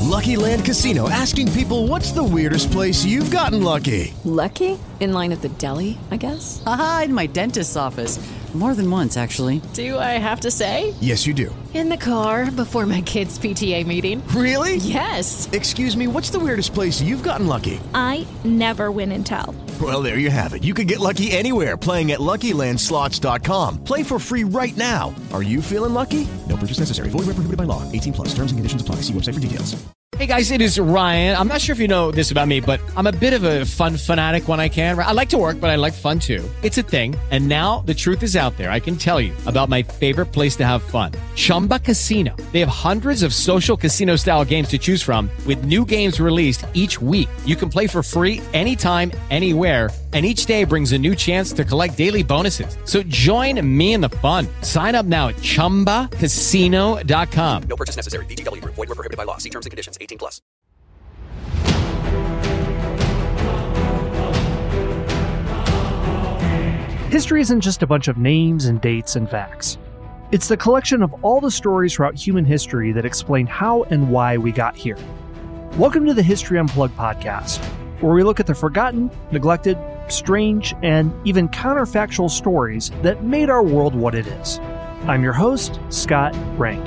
Lucky Land Casino, asking people, what's the weirdest place you've gotten lucky? Lucky? In line at the deli, I guess? Aha, in my dentist's office. More than once, actually. Do I have to say? Yes, you do. In the car before my kids' PTA meeting. Really? Yes. Excuse me, what's the weirdest place you've gotten lucky? I never win and tell. Well, there you have it. You can get lucky anywhere, playing at LuckyLandSlots.com. Play for free right now. Are you feeling lucky? No purchase necessary. Void where prohibited by law. 18 plus. Terms and conditions apply. See website for details. Hey guys, it is Ryan. I'm not sure if you know this about me, but I'm a bit of a fun fanatic when I can. I like to work, but I like fun too. It's a thing. And now the truth is out there. I can tell you about my favorite place to have fun. Chumba Casino. They have hundreds of social casino style games to choose from with new games released each week. You can play for free anytime, anywhere. And each day brings a new chance to collect daily bonuses. So join me in the fun. Sign up now at ChumbaCasino.com. No purchase necessary. VGW Group. Void where prohibited by law. See terms and conditions. 18 plus. History isn't just a bunch of names and dates and facts. It's the collection of all the stories throughout human history that explain how and why we got here. Welcome to the History Unplugged podcast, where we look at the forgotten, neglected, strange, and even counterfactual stories that made our world what it is. I'm your host, Scott Rank.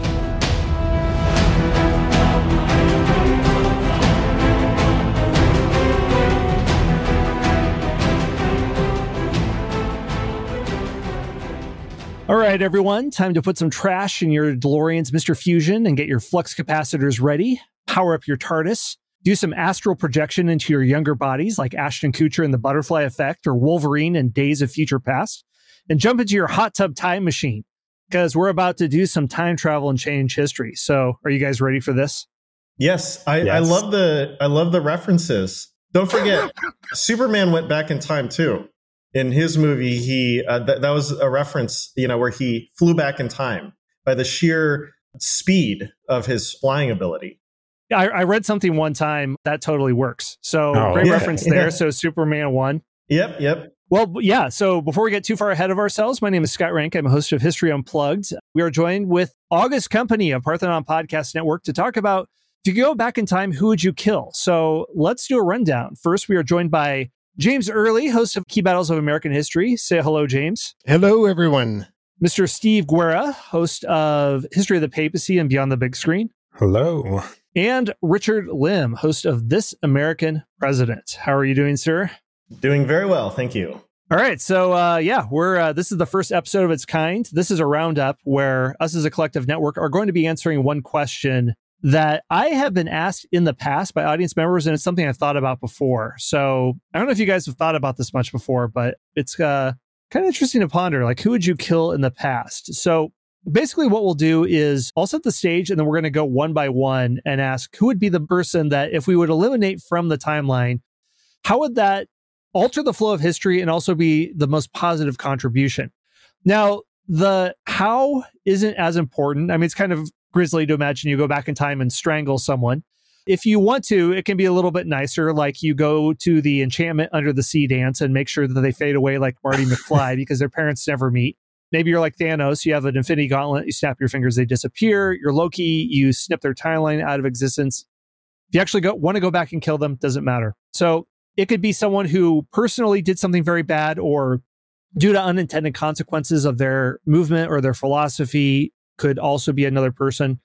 All right, everyone, time to put some trash in your DeLorean's Mr. Fusion and get your flux capacitors ready, power up your TARDIS, do some astral projection into your younger bodies like Ashton Kutcher in The Butterfly Effect or Wolverine in Days of Future Past, and jump into your hot tub time machine because we're about to do some time travel and change history. So are you guys ready for this? Yes, I love the references. Don't forget, Superman went back in time too. In his movie, he that was a reference, where he flew back in time by the sheer speed of his flying ability. I read something one time that totally works. So great reference there. So Superman 1. Yep. Well, yeah. So before we get too far ahead of ourselves, my name is Scott Rank. I'm a host of History Unplugged. We are joined with August Company of Parthenon Podcast Network to talk about, if you go back in time, who would you kill? So let's do a rundown. First, we are joined by James Early, host of Key Battles of American History. Say hello, James. Hello, everyone. Mr. Steve Guerra, host of History of the Papacy and Beyond the Big Screen. Hello. And Richard Lim, host of This American President. How are you doing, sir? Doing very well, thank you. All right, so we're this is the first episode of its kind. This is a roundup where us as a collective network are going to be answering one question that I have been asked in the past by audience members, and it's something I've thought about before. So I don't know if you guys have thought about this much before, but it's kind of interesting to ponder, like, who would you kill in the past? So basically what we'll do is I'll set the stage, and then we're going to go one by one and ask who would be the person that if we would eliminate from the timeline, how would that alter the flow of history and also be the most positive contribution? Now, the how isn't as important. I mean, it's kind of grisly to imagine you go back in time and strangle someone. If you want to, it can be a little bit nicer, like you go to the Enchantment Under the Sea dance and make sure that they fade away like Marty McFly because their parents never meet. Maybe you're like Thanos, you have an infinity gauntlet, you snap your fingers, they disappear. You're Loki, you snip their timeline out of existence. If you actually want to go back and kill them, doesn't matter. So it could be someone who personally did something very bad, or due to unintended consequences of their movement or their philosophy, could also be another person.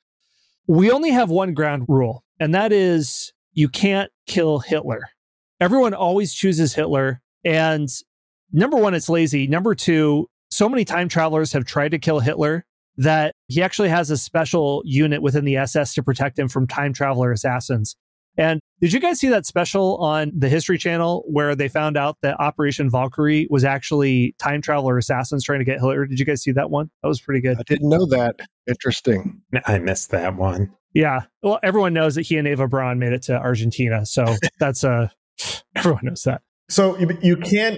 We only have one ground rule, and that is you can't kill Hitler. Everyone always chooses Hitler. And number one, it's lazy. Number two, so many time travelers have tried to kill Hitler that he actually has a special unit within the SS to protect him from time traveler assassins. And did you guys see that special on the History Channel where they found out that Operation Valkyrie was actually time traveler assassins trying to get Hitler? Did you guys see that one? That was pretty good. I didn't know that. Interesting. I missed that one. Yeah. Well, everyone knows that he and Eva Braun made it to Argentina. So that's everyone knows that. So you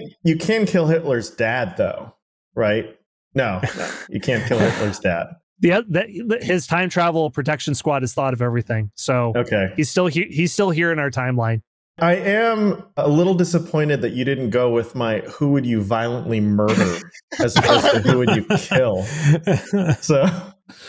can kill Hitler's dad, though, right? No, you can't kill Hitler's dad. His time travel protection squad has thought of everything. So okay, he's still here in our timeline. I am a little disappointed that you didn't go with my who would you violently murder as opposed to who would you kill. So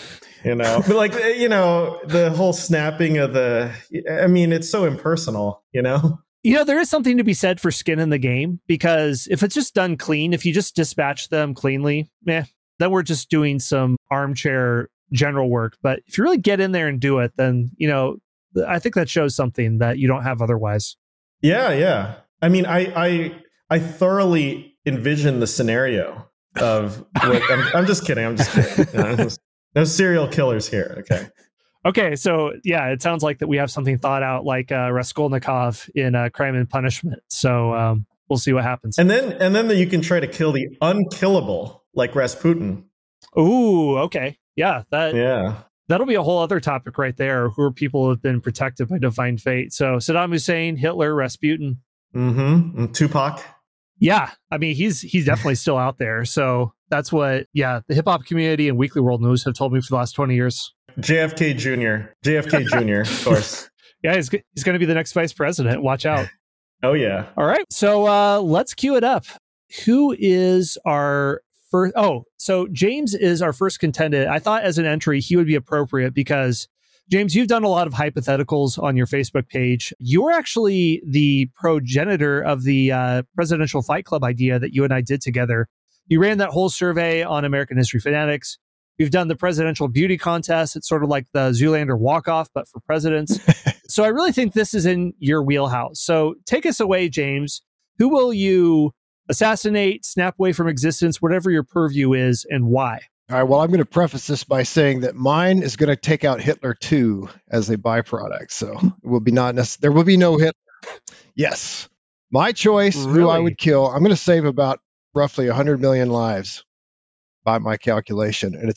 But like, the whole snapping of it's so impersonal, There is something to be said for skin in the game, because if it's just done clean, if you just dispatch them cleanly, then we're just doing some armchair general work. But if you really get in there and do it, then, I think that shows something that you don't have otherwise. Yeah. I mean, I thoroughly envision the scenario of what, I'm just kidding. No serial killers here. Okay, so yeah, it sounds like that we have something thought out, like Raskolnikov in Crime and Punishment. So we'll see what happens. And then you can try to kill the unkillable, like Rasputin. Ooh, okay, that'll be a whole other topic right there. Who are people who have been protected by divine fate? So Saddam Hussein, Hitler, Rasputin, and Tupac. Yeah, I mean he's definitely still out there. So that's what the hip hop community and Weekly World News have told me for the last 20 years. JFK Jr., of course. Yeah, he's going to be the next vice president. Watch out. Oh, yeah. All right. So let's cue it up. Who is our first? Oh, so James is our first contendant. I thought as an entry, he would be appropriate because, James, you've done a lot of hypotheticals on your Facebook page. You're actually the progenitor of the presidential fight club idea that you and I did together. You ran that whole survey on American History Fanatics. We've done the presidential beauty contest. It's sort of like the Zoolander walk-off, but for presidents. So I really think this is in your wheelhouse. So take us away, James. Who will you assassinate, snap away from existence, whatever your purview is, and why? All right. Well, I'm going to preface this by saying that mine is going to take out Hitler too as a byproduct. So it will be there will be no Hitler. Yes. My choice, really? Who I would kill. I'm going to save about roughly 100 million lives by my calculation. And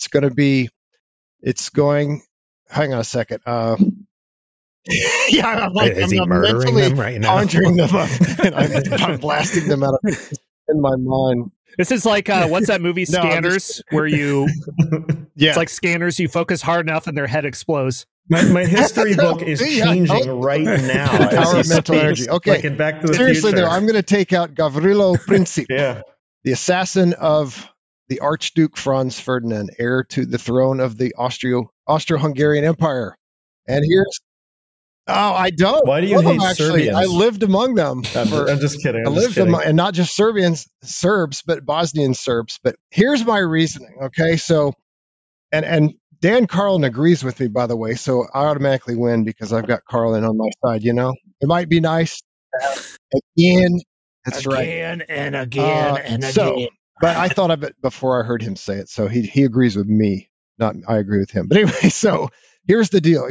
hang on a second. I'm murdering them right now? Conjuring them up, and I'm blasting them out in my mind. This is like, what's that movie, Scanners, where you, it's like Scanners, you focus hard enough and their head explodes. My history book is changing right now. The power of mental energy. Okay. Like in Back to the Seriously, Future. though, I'm going to take out Gavrilo Princip, the assassin of the Archduke Franz Ferdinand, heir to the throne of the Austro-Hungarian Empire. And I don't. Why do you hate Serbians? I lived among them. I'm just kidding. I lived among, and not just Serbs, but Bosnian Serbs. But here's my reasoning. Okay, so, and Dan Carlin agrees with me, by the way, so I automatically win because I've got Carlin on my side. It might be nice again. That's right. Again and again and again. But I thought of it before I heard him say it, so he agrees with me. Not I agree with him. But anyway, so here's the deal: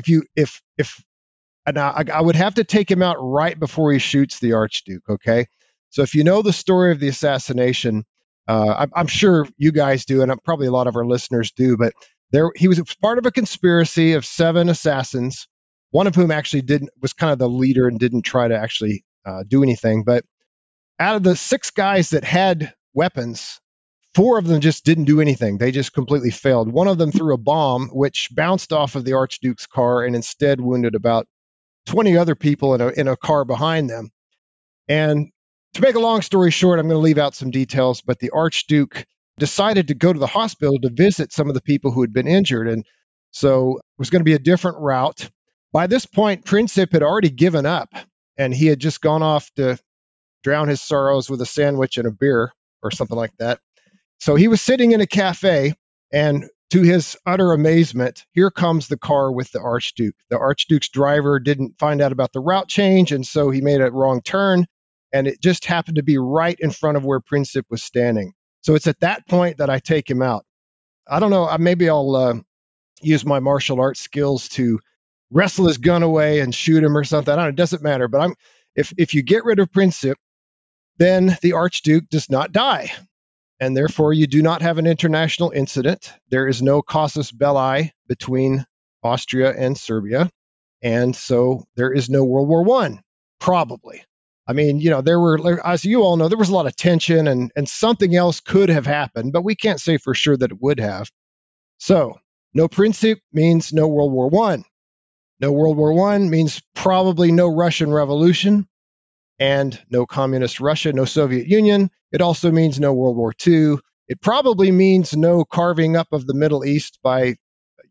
I would have to take him out right before he shoots the Archduke. Okay, so if you know the story of the assassination, I'm sure you guys do, and probably a lot of our listeners do. But he was part of a conspiracy of 7 assassins, one of whom actually was kind of the leader and didn't try to actually do anything. But out of the 6 guys that had weapons, 4 of them just didn't do anything. They just completely failed. One of them threw a bomb, which bounced off of the Archduke's car and instead wounded about 20 other people in a car behind them. And to make a long story short, I'm going to leave out some details, but the Archduke decided to go to the hospital to visit some of the people who had been injured. And so it was going to be a different route. By this point, Princip had already given up, and he had just gone off to drown his sorrows with a sandwich and a beer or something like that. So he was sitting in a cafe, and to his utter amazement, here comes the car with the Archduke. The Archduke's driver didn't find out about the route change, and so he made a wrong turn, and it just happened to be right in front of where Princip was standing. So it's at that point that I take him out. I don't know, maybe I'll use my martial arts skills to wrestle his gun away and shoot him or something. I don't know, it doesn't matter. But if you get rid of Princip, then the Archduke does not die. And therefore, you do not have an international incident. There is no casus belli between Austria and Serbia. And so there is no World War I, probably. I mean, there were, as you all know, there was a lot of tension and something else could have happened, but we can't say for sure that it would have. So no Princip means no World War I. No World War I means probably no Russian Revolution and no communist Russia, no Soviet Union. It also means no World War II. It probably means no carving up of the Middle East by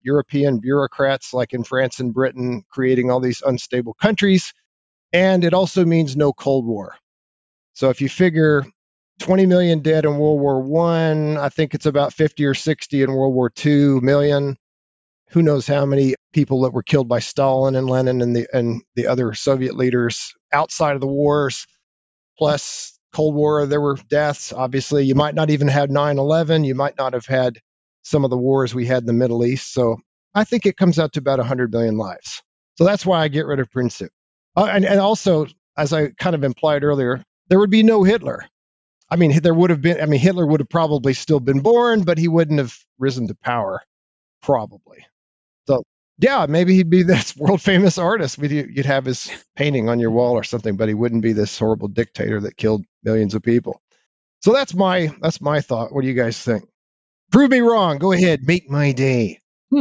European bureaucrats like in France and Britain creating all these unstable countries. And it also means no Cold War. So if you figure 20 million dead in World War I think it's about 50 or 60 in World War II million. Who knows how many people that were killed by Stalin and Lenin and the other Soviet leaders outside of the wars. Plus Cold War, there were deaths. Obviously, you might not even have 9/11. You might not have had some of the wars we had in the Middle East. So I think it comes out to about 100 million lives. So that's why I get rid of Princip. And also, as I kind of implied earlier, there would be no Hitler. I mean, Hitler would have probably still been born, but he wouldn't have risen to power, probably. So, yeah, maybe he'd be this world famous artist. You'd have his painting on your wall or something, but he wouldn't be this horrible dictator that killed millions of people. So that's my thought. What do you guys think? Prove me wrong. Go ahead. Make my day.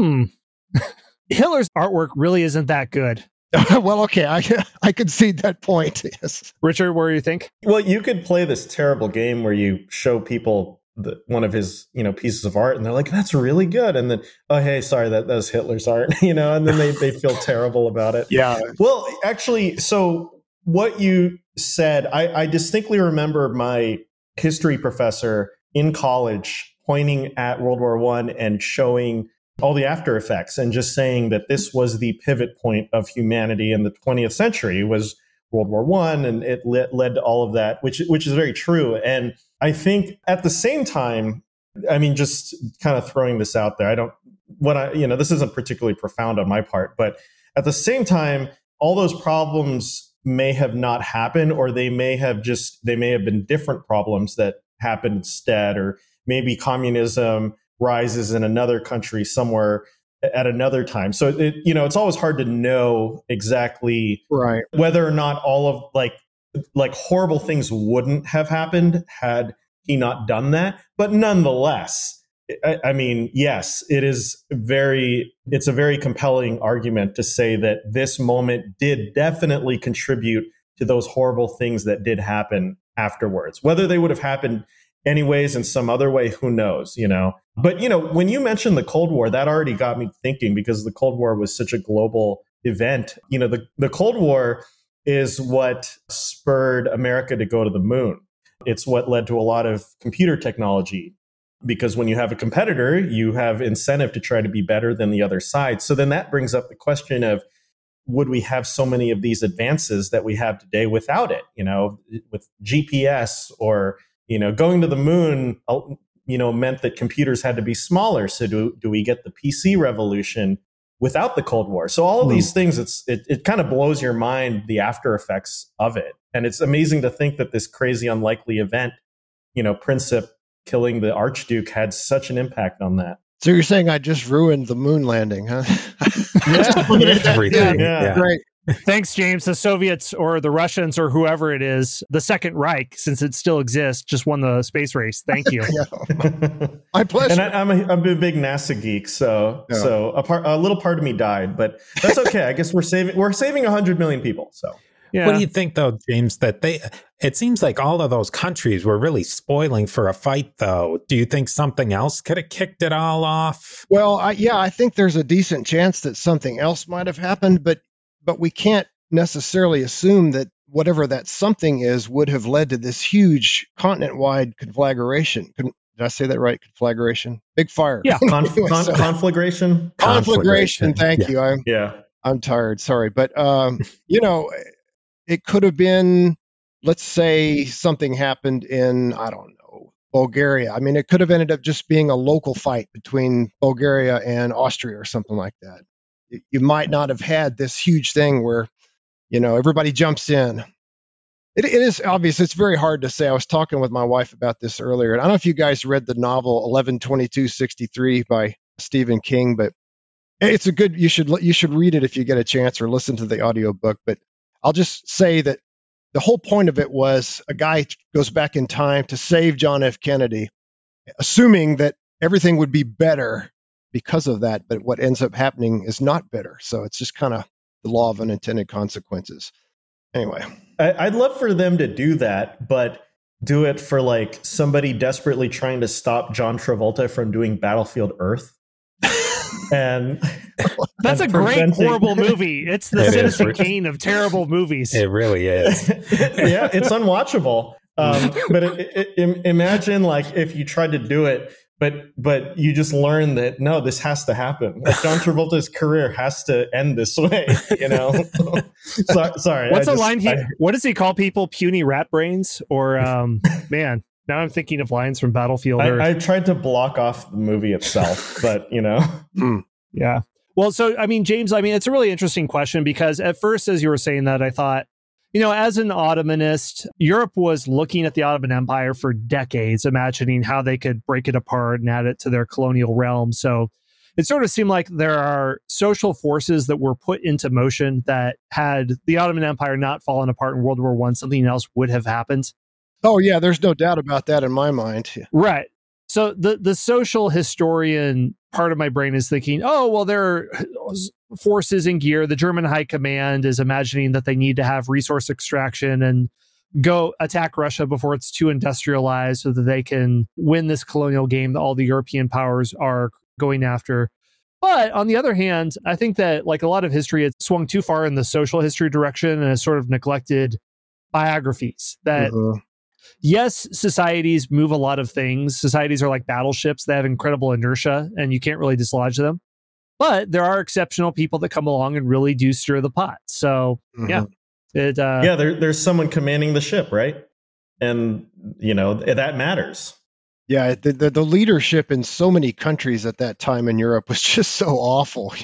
Hitler's artwork really isn't that good. Well, okay, I concede that point. Yes. Richard, what do you think? Well, you could play this terrible game where you show people one of his pieces of art, and they're like, "That's really good," and then, "Oh, hey, sorry, that was Hitler's art," and then they feel terrible about it. Yeah. Well, actually, so what you said, I distinctly remember my history professor in college pointing at World War I and showing all the after effects and just saying that this was the pivot point of humanity in the 20th century was World War I, and it led to all of that, which is very true. And I think at the same time, I mean, just kind of throwing this out there, this isn't particularly profound on my part, but at the same time, all those problems may have not happened, or they may have been different problems that happened instead, or maybe communism rises in another country somewhere at another time. So it's always hard to know exactly whether or not all of like horrible things wouldn't have happened had he not done that. But nonetheless, I mean, yes, it's a very compelling argument to say that this moment did definitely contribute to those horrible things that did happen afterwards. Whether they would have happened anyways in some other way, who knows, But, when you mentioned the Cold War, that already got me thinking, because the Cold War was such a global event. The Cold War is what spurred America to go to the moon. It's what led to a lot of computer technology, because when you have a competitor, you have incentive to try to be better than the other side. So then that brings up the question of, would we have so many of these advances that we have today without it, with GPS or going to the moon, meant that computers had to be smaller. So do we get the PC revolution without the Cold War? So all of these things, it kind of blows your mind, the after effects of it. And it's amazing to think that this crazy, unlikely event, Princip killing the Archduke, had such an impact on that. So you're saying I just ruined the moon landing, huh? Everything. Yeah. Great. Thanks, James. The Soviets or the Russians or whoever it is, the Second Reich, since it still exists, just won the space race. Thank you. My pleasure. And I'm a big NASA geek, so a little part of me died, but that's okay. I guess we're saving 100 million people. So. Yeah. What do you think, though, James, that it seems like all of those countries were really spoiling for a fight, though. Do you think something else could have kicked it all off? Well, I think there's a decent chance that something else might have happened, but we can't necessarily assume that whatever that something is would have led to this huge continent-wide conflagration. Did I say that right? Conflagration? Big fire. Yeah. Conflagration? Conflagration. Thank you. I'm tired. Sorry. But, it could have been, let's say something happened in, I don't know, Bulgaria. I mean, it could have ended up just being a local fight between Bulgaria and Austria or something like that. You might not have had this huge thing where, everybody jumps in. It is obvious. It's very hard to say. I was talking with my wife about this earlier. And I don't know if you guys read the novel 11/22/63 by Stephen King, but it's you should read it if you get a chance, or listen to the audiobook. But I'll just say that the whole point of it was a guy goes back in time to save John F. Kennedy, assuming that everything would be better because of that. But what ends up happening is not better. So it's just kind of the law of unintended consequences. Anyway. I'd love for them to do that, but do it for like somebody desperately trying to stop John Travolta from doing Battlefield Earth. And that's a great, horrible movie. It's the Citizen Kane of terrible movies. It really is. Yeah, it's unwatchable. But imagine like if you tried to do it, but you just learn that no, this has to happen. Like John Travolta's career has to end this way. You know. Sorry. What's the line? What does he call people? Puny rat brains? Or man. Now I'm thinking of lines from Battlefield Earth. I tried to block off the movie itself, but you know. Yeah. Well, so, I mean, James, it's a really interesting question because at first, as you were saying that, I thought, as an Ottomanist, Europe was looking at the Ottoman Empire for decades, imagining how they could break it apart and add it to their colonial realm. So it sort of seemed like there are social forces that were put into motion that had the Ottoman Empire not fallen apart in World War I, something else would have happened. Oh, yeah, there's no doubt about that in my mind. Right. So the social historian part of my brain is thinking, oh, well, there are forces in gear. The German High Command is imagining that they need to have resource extraction and go attack Russia before it's too industrialized so that they can win this colonial game that all the European powers are going after. But on the other hand, I think that like a lot of history, it's swung too far in the social history direction and has sort of neglected biographies that... Yes, societies move a lot of things. Societies are like battleships. They have incredible inertia and you can't really dislodge them. But there are exceptional people that come along and really do stir the pot. So, there's someone commanding the ship, right? And, that matters. Yeah, the leadership in so many countries at that time in Europe was just so awful,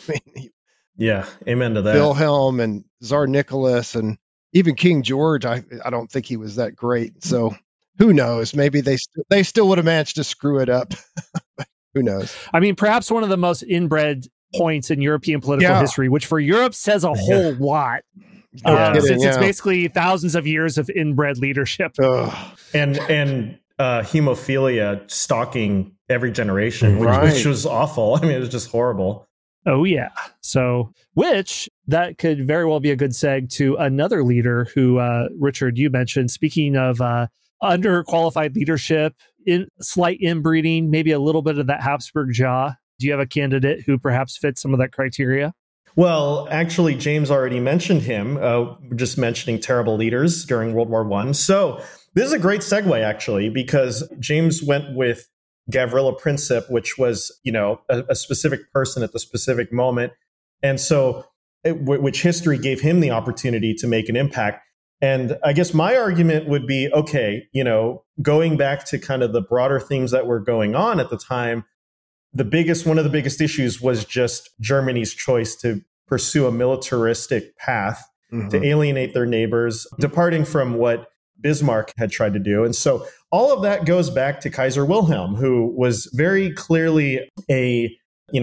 Yeah, amen to that. Wilhelm and Tsar Nicholas and even King George, I don't think he was that great. So who knows? Maybe they still would have managed to screw it up. Who knows? Perhaps one of the most inbred points in European political history, which for Europe says a whole lot. Since it's basically thousands of years of inbred leadership. And hemophilia stalking every generation, which was awful. It was just horrible. Oh, yeah. So, which that could very well be a good seg to another leader who, Richard, you mentioned, speaking of underqualified leadership, slight inbreeding, maybe a little bit of that Habsburg jaw. Do you have a candidate who perhaps fits some of that criteria? Well, actually, James already mentioned him, just mentioning terrible leaders during World War I. So this is a great segue, actually, because James went with Gavrilo Princip, which was, a specific person at the specific moment. And so, which history gave him the opportunity to make an impact. And I guess my argument would be, okay, going back to kind of the broader themes that were going on at the time, one of the biggest issues was just Germany's choice to pursue a militaristic path to alienate their neighbors, departing from what Bismarck had tried to do. And so all of that goes back to Kaiser Wilhelm, who was very clearly he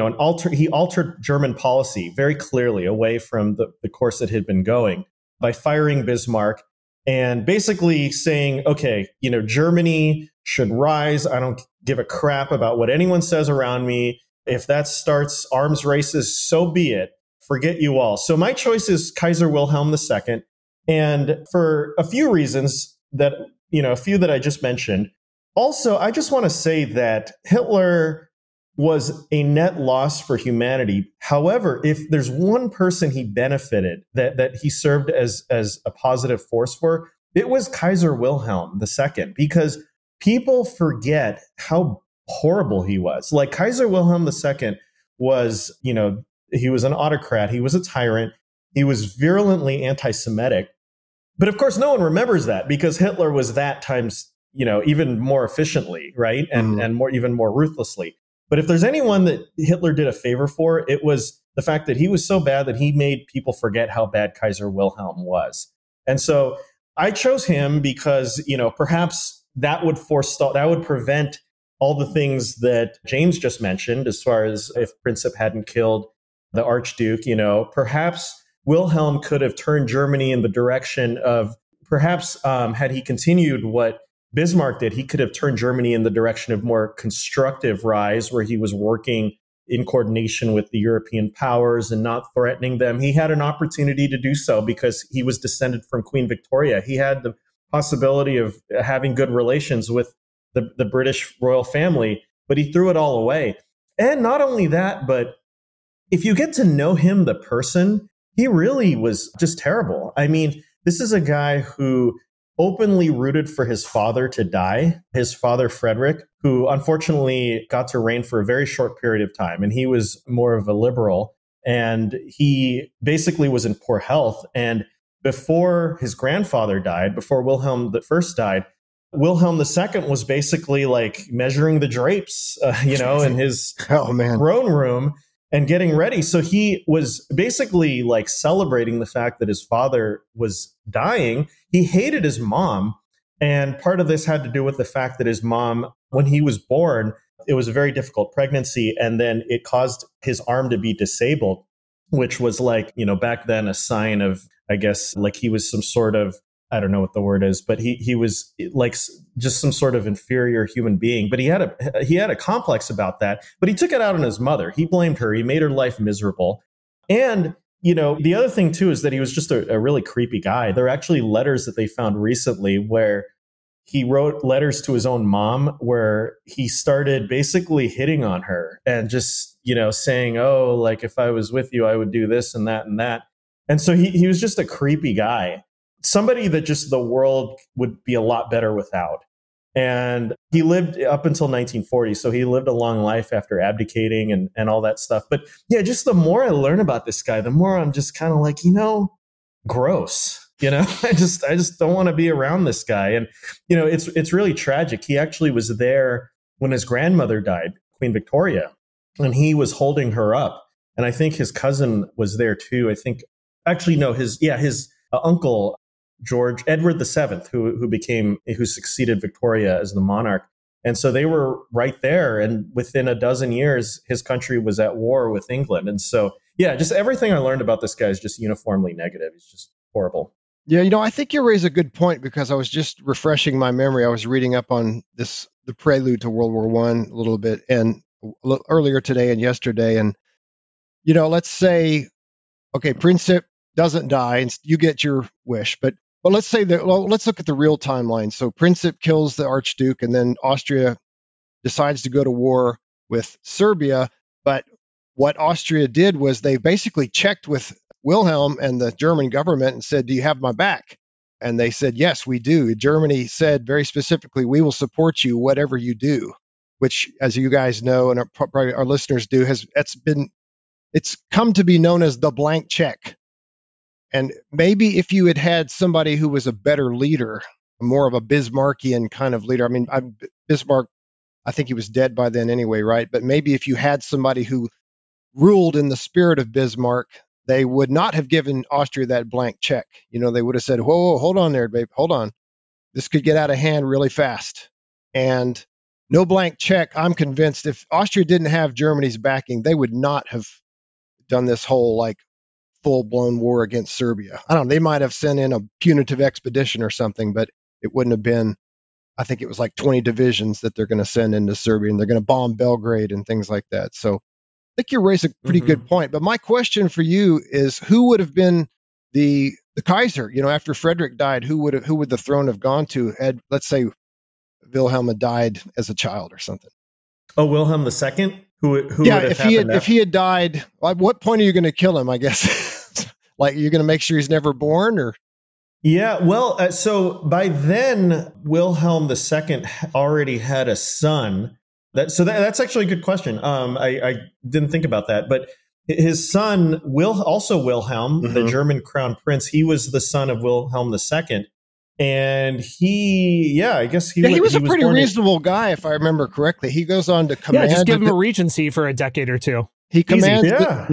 altered German policy very clearly away from the course that had been going by firing Bismarck and basically saying, okay, Germany should rise. I don't give a crap about what anyone says around me. If that starts arms races, so be it. Forget you all. So my choice is Kaiser Wilhelm II. And for a few reasons that, a few that I just mentioned. Also, I just want to say that Hitler was a net loss for humanity. However, if there's one person he benefited that he served as a positive force for, it was Kaiser Wilhelm II, because people forget how horrible he was. Like Kaiser Wilhelm II was, he was an autocrat. He was a tyrant. He was virulently anti-Semitic. But of course, no one remembers that because Hitler was that times, even more efficiently, right? And even more ruthlessly. But if there's anyone that Hitler did a favor for, it was the fact that he was so bad that he made people forget how bad Kaiser Wilhelm was. And so I chose him because, perhaps that would prevent all the things that James just mentioned, as far as if Princip hadn't killed the Archduke, perhaps Wilhelm could have turned Germany in the direction of had he continued what Bismarck did, he could have turned Germany in the direction of more constructive rise, where he was working in coordination with the European powers and not threatening them. He had an opportunity to do so because he was descended from Queen Victoria. He had the possibility of having good relations with the British royal family, but he threw it all away. And not only that, but if you get to know him, the person, he really was just terrible. I mean, this is a guy who openly rooted for his father to die, his father, Frederick, who unfortunately got to reign for a very short period of time. And he was more of a liberal. And he basically was in poor health. And before his grandfather died, before Wilhelm I died, Wilhelm II was basically like measuring the drapes, in his throne room and getting ready. So he was basically like celebrating the fact that his father was dying. He hated his mom. And part of this had to do with the fact that his mom, when he was born, it was a very difficult pregnancy. And then it caused his arm to be disabled, which was like, back then a sign of, I guess, like he was some sort of, I don't know what the word is, but he was like just some sort of inferior human being. But he had a complex about that. But he took it out on his mother. He blamed her. He made her life miserable. And the other thing too is that he was just a really creepy guy. There are actually letters that they found recently where he wrote letters to his own mom where he started basically hitting on her and just saying, "Oh, like if I was with you, I would do this and that and that." And so he was just a creepy guy. Somebody that just the world would be a lot better without. And he lived up until 1940. So he lived a long life after abdicating and all that stuff. But yeah, just the more I learn about this guy, the more I'm just kind of like, gross. I just don't want to be around this guy. And, it's really tragic. He actually was there when his grandmother died, Queen Victoria, and he was holding her up. And I think his cousin was there too. I think actually, no, his uncle, George Edward VII, who succeeded Victoria as the monarch. And so they were right there. And within a dozen years, his country was at war with England. And so, yeah, just everything I learned about this guy is just uniformly negative. He's just horrible. Yeah, I think you raise a good point because I was just refreshing my memory. I was reading up on the prelude to World War I a little bit and earlier today and yesterday. And, let's say, okay, Princip doesn't die and you get your wish, but let's say that. Well, let's look at the real timeline. So Princip kills the Archduke, and then Austria decides to go to war with Serbia. But what Austria did was they basically checked with Wilhelm and the German government and said, "Do you have my back?" And they said, "Yes, we do." Germany said very specifically, "We will support you whatever you do," which, as you guys know, and probably our listeners do, it's come to be known as the blank check. And maybe if you had somebody who was a better leader, more of a Bismarckian kind of leader. I mean, Bismarck, I think he was dead by then anyway, right? But maybe if you had somebody who ruled in the spirit of Bismarck, they would not have given Austria that blank check. They would have said, whoa, hold on there, babe, hold on. This could get out of hand really fast. And no blank check, I'm convinced if Austria didn't have Germany's backing, they would not have done this whole full-blown war against Serbia. I don't know, they might have sent in a punitive expedition or something, but it wouldn't have been, I think it was like 20 divisions that they're going to send into Serbia, and they're going to bomb Belgrade and things like that. So I think you raise a pretty good point. But my question for you is, who would have been the Kaiser? After Frederick died, who would the throne have gone to? Let's say Wilhelm had died as a child or something. Oh, Wilhelm II? Who if he had died, at what point are you going to kill him, I guess? Like, you're going to make sure he's never born, or? Yeah, well, so by then, Wilhelm II already had a son. That's actually a good question. I didn't think about that, but his son, Wilhelm, the German crown prince, he was the son of Wilhelm II. And I guess he was a pretty reasonable guy, if I remember correctly. He goes on to command. Yeah, just give him a regency for a decade or two. He commanded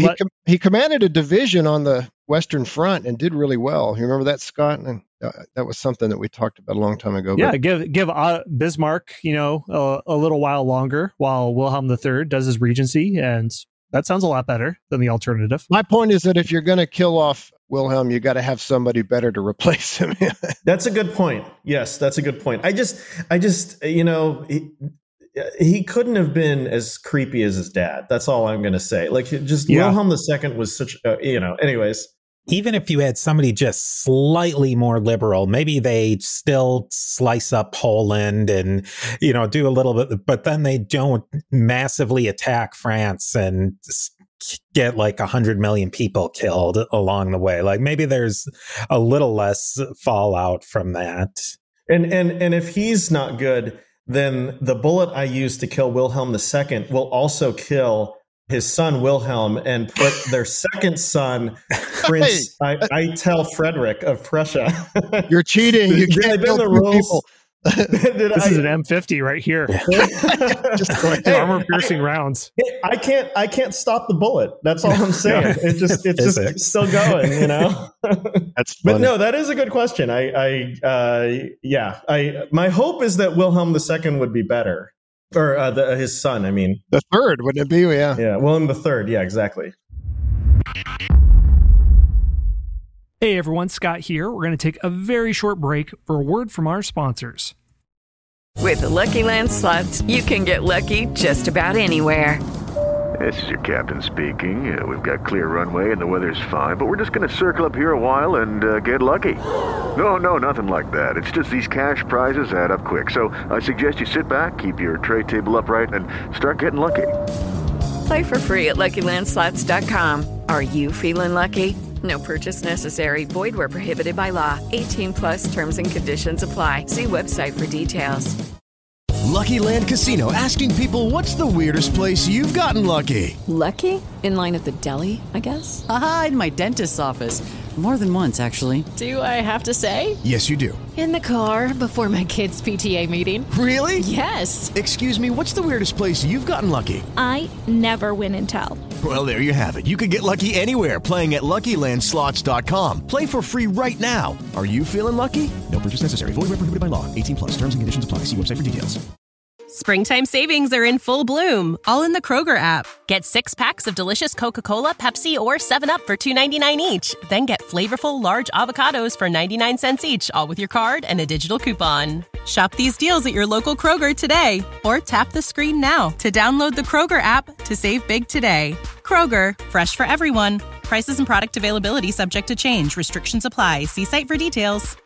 a division on the Western Front and did really well. You remember that, Scott? And that was something that we talked about a long time ago. Yeah, give Bismarck, a little while longer while Wilhelm III does his regency, and that sounds a lot better than the alternative. My point is that if you're going to kill off Wilhelm, you got to have somebody better to replace him. That's a good point. Yes, that's a good point. I just, he couldn't have been as creepy as his dad. That's all I'm going to say. Wilhelm II was such, anyways. even if you had somebody just slightly more liberal, maybe they still slice up Poland and, do a little bit, but then they don't massively attack France and get like 100 million people killed along the way. Like maybe there's a little less fallout from that. And if he's not good, then the bullet I used to kill Wilhelm II will also kill his son Wilhelm and put their second son, Prince Eitel Frederick of Prussia. You're cheating. You can't kill the rules. People. This is an M50 right here. Just like armor-piercing rounds. I can't stop the bullet. That's all I'm saying. It's just still going. That's funny. But no, that is a good question. My hope is that Wilhelm II would be better, or his son. I mean, the third, wouldn't it be? Yeah. Yeah, Wilhelm III. Yeah, exactly. Hey everyone, Scott here. We're going to take a very short break for a word from our sponsors. With the Lucky Land Slots, you can get lucky just about anywhere. This is your captain speaking. We've got clear runway and the weather's fine, but we're just going to circle up here a while and get lucky. No, nothing like that. It's just these cash prizes add up quick. So I suggest you sit back, keep your tray table upright, and start getting lucky. Play for free at LuckyLandSlots.com. Are you feeling lucky? No purchase necessary. Void where prohibited by law. 18+ terms and conditions apply. See website for details. Lucky Land Casino, asking people, what's the weirdest place you've gotten lucky? Lucky? In line at the deli, I guess? Aha, in my dentist's office. More than once, actually. Do I have to say? Yes, you do. In the car before my kids' PTA meeting. Really? Yes. Excuse me, what's the weirdest place you've gotten lucky? I never win and tell. Well, there you have it. You can get lucky anywhere, playing at LuckyLandSlots.com. Play for free right now. Are you feeling lucky? No purchase necessary. Void where prohibited by law. 18+. Terms and conditions apply. See website for details. Springtime savings are in full bloom, all in the Kroger app. Get 6 packs of delicious Coca-Cola, Pepsi, or 7-Up for $2.99 each. Then get flavorful large avocados for 99 cents each, all with your card and a digital coupon. Shop these deals at your local Kroger today, or tap the screen now to download the Kroger app to save big today. Kroger, fresh for everyone. Prices and product availability subject to change. Restrictions apply. See site for details.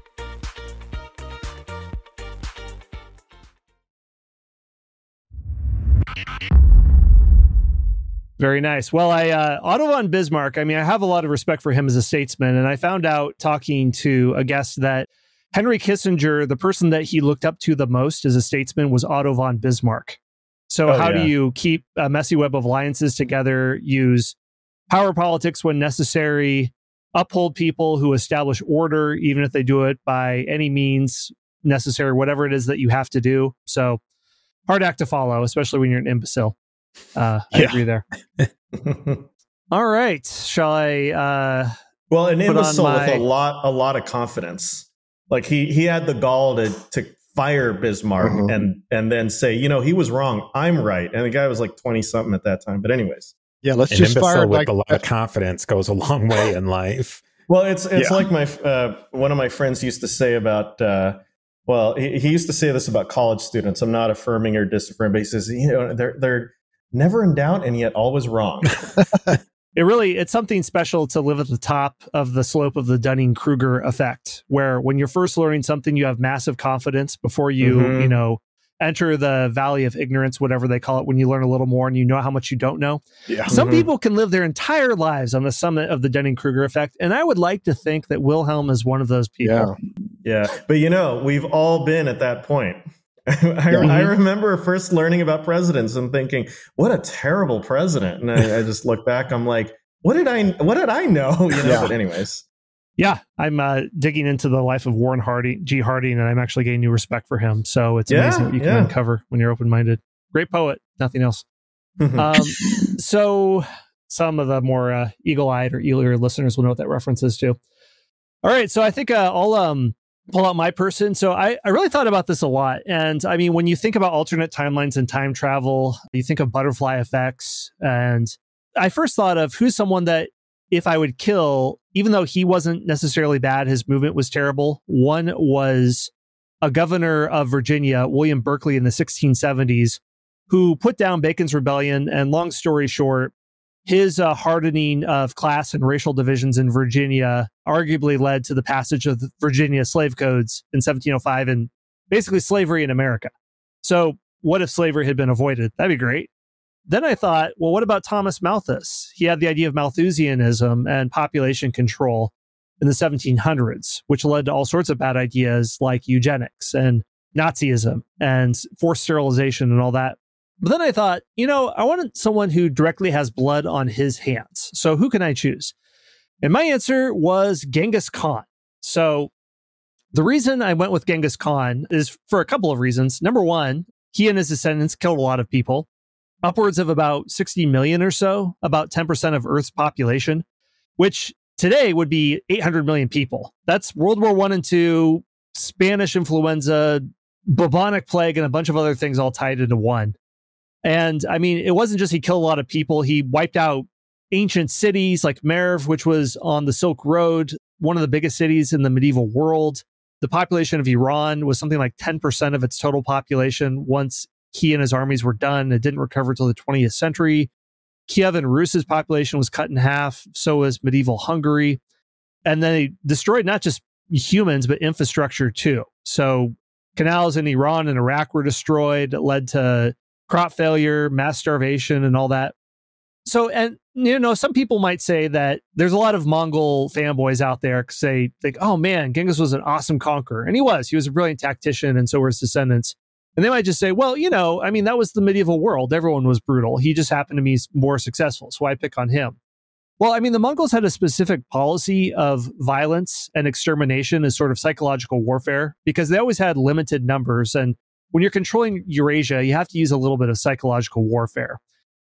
Very nice. Well, Otto von Bismarck, I have a lot of respect for him as a statesman. And I found out talking to a guest that Henry Kissinger, the person that he looked up to the most as a statesman was Otto von Bismarck. So how do you keep a messy web of alliances together, use power politics when necessary, uphold people who establish order, even if they do it by any means necessary, whatever it is that you have to do. So hard act to follow, especially when you're an imbecile. I agree there. All right. Shall I well, an imbecile with a lot of confidence. Like he had the gall to fire Bismarck and then say, he was wrong. I'm right. And the guy was like 20 something at that time. But anyways. Yeah, let's just fire with a lot of confidence goes a long way in life. Well, it's like my one of my friends used to say about he used to say this about college students. I'm not affirming or disaffirming, but he says, they're never in doubt and yet always wrong. It's something special to live at the top of the slope of the Dunning-Kruger effect, where when you're first learning something, you have massive confidence before you, enter the valley of ignorance, whatever they call it, when you learn a little more and you know how much you don't know. Yeah. Some people can live their entire lives on the summit of the Dunning-Kruger effect. And I would like to think that Wilhelm is one of those people. Yeah. But, we've all been at that point. I remember first learning about presidents and thinking, what a terrible president. And I just look back, I'm like, what did I know? But anyways. Yeah, I'm digging into the life of Warren G. Harding, and I'm actually getting new respect for him. So it's amazing what you can uncover when you're open-minded. Great poet, nothing else. So some of the more eagle-eyed or eager listeners will know what that reference is to. All right, so I think I'll pull out my person. So I really thought about this a lot. And when you think about alternate timelines and time travel, you think of butterfly effects. And I first thought of who's someone that if I would kill, even though he wasn't necessarily bad, his movement was terrible. One was a governor of Virginia, William Berkeley, in the 1670s, who put down Bacon's Rebellion. And long story short, his hardening of class and racial divisions in Virginia arguably led to the passage of the Virginia slave codes in 1705 and basically slavery in America. So what if slavery had been avoided? That'd be great. Then I thought, well, what about Thomas Malthus? He had the idea of Malthusianism and population control in the 1700s, which led to all sorts of bad ideas like eugenics and Nazism and forced sterilization and all that. But then I thought, I wanted someone who directly has blood on his hands. So who can I choose? And my answer was Genghis Khan. So the reason I went with Genghis Khan is for a couple of reasons. Number one, he and his descendants killed a lot of people, upwards of about 60 million or so, about 10% of Earth's population, which today would be 800 million people. That's World War I and II, Spanish influenza, bubonic plague, and a bunch of other things all tied into one. And I mean, it wasn't just he killed a lot of people. He wiped out ancient cities like Merv, which was on the Silk Road, one of the biggest cities in the medieval world. The population of Iran was something like 10% of its total population once he and his armies were done. It didn't recover until the 20th century. Kiev and Rus's population was cut in half. So was medieval Hungary. And they destroyed not just humans, but infrastructure too. So canals in Iran and Iraq were destroyed. It led to crop failure, mass starvation, and all that. So, and some people might say that there's a lot of Mongol fanboys out there because they think, oh man, Genghis was an awesome conqueror. And he was a brilliant tactician, and so were his descendants. And they might just say, well, that was the medieval world. Everyone was brutal. He just happened to be more successful. So I pick on him. Well, the Mongols had a specific policy of violence and extermination as sort of psychological warfare because they always had limited numbers. And when you're controlling Eurasia, you have to use a little bit of psychological warfare.